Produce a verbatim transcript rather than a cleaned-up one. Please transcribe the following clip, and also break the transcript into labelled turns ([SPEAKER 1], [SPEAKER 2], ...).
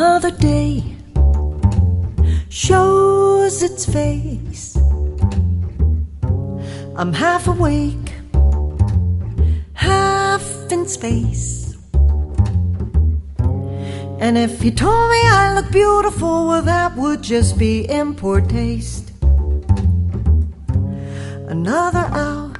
[SPEAKER 1] Another day shows its face. I'm half awake, half in space. And if you told me I look beautiful, well, that would just be in poor taste. Another hour